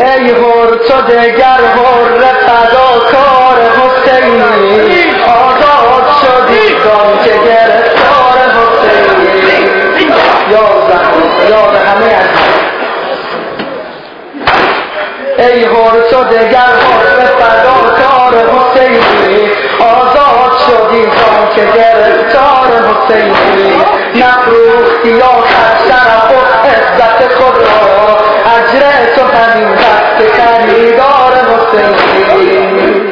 ای هر تو دگر هر فداکار حسینی آزاد شدی کن که گرفتار حسینی یاد همه از ای هر تو دگر هر فداکار حسینی آزاد شدی کن که گرفتار حسینی نفروختی آخر شرف و عزت خود را اجر تو همین دست خریدار حسینی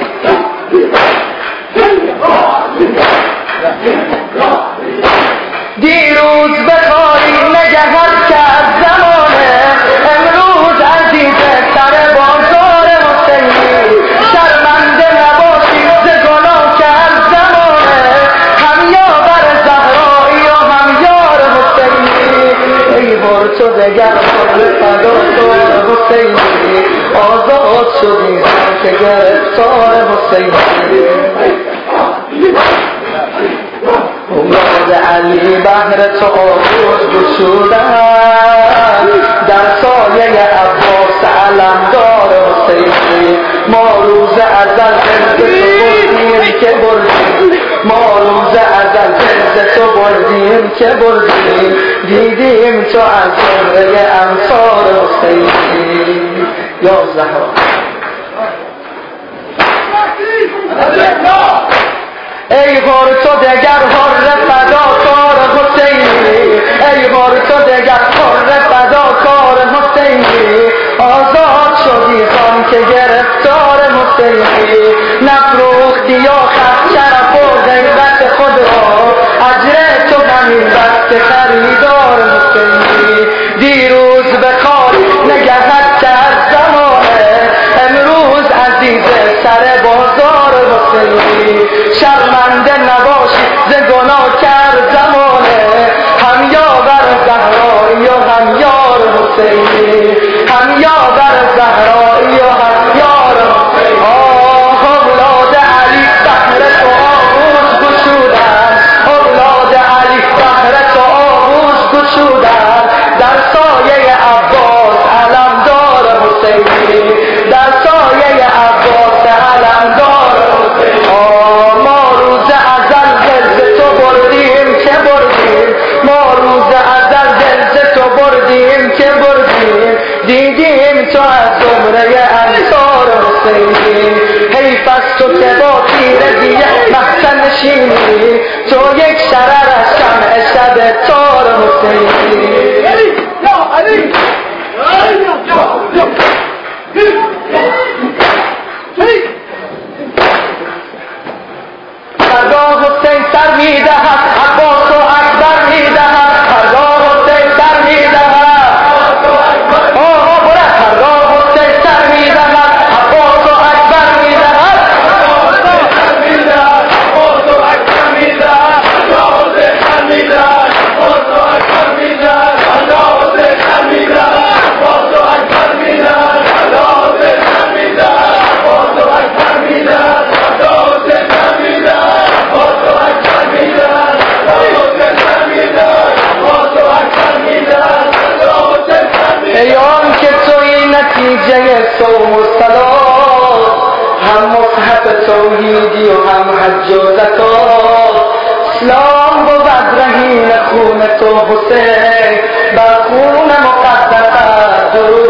دیروز به خاری نگهت کرد زمانه امروز عزیز سر بازار حسینی شرمنده نباشی ز گناه کرد زمانه هم یاور زهرایی و هم یار حسینی ای هر تو دگر هر فداکار حسینی آزاد شدی که گرفتار حسینی اولاد علی بهر تو آغوش گشودن در سایه عباس علمدار حسینی ما روز ازل بردیم که بردیم ما روز ازل تو بردیم که بردیم دیدیم تو از جمله انصار حسینی یا زهرا ای هر تو دگر هر فداکار حسینی ای هر تو دگر هر فداکار حسینی آزاد شدی خان که گرفتار حسینی نفروختی آخر شرف و غیرت خود را اجر تو همین دست خریدار حسینی دیروز به خاری نگهت کرد زمانه امروز عزیز سر بازار حسینی شرمنده نباشی ز گناه کرد زمانه هم یاور زهرایی و هم یار حسینی هم یاور زهرایی و هم یار حسینی اولاد علی بهر تو آغوش گشودن اولاد علی بهر تو آغوش گشودن در سایه عباس علمدار حسینی در سایه عباس علمدار حسینی ما روز ازل دل تو بردیم که بردیم ما روز ازل دل تو بردیم که بردیم دیدیم تو از زمره انصار حسینی حیف از تو که با تیر دیه محسن نشینی تو یک شرر از شمع شب تار حسینی یا علی فردا حسین سر میدهد عباس و اکبر میدهد فردا حسین سر میدهد فردا حسین سر میدهد عباس و اکبر میدهد ای آن که توی نتیجه صوم و صلات هم مصحف توحیدی و هم حج و زکات اسلام بود رهین خون تو حسین بر خون مقدس درود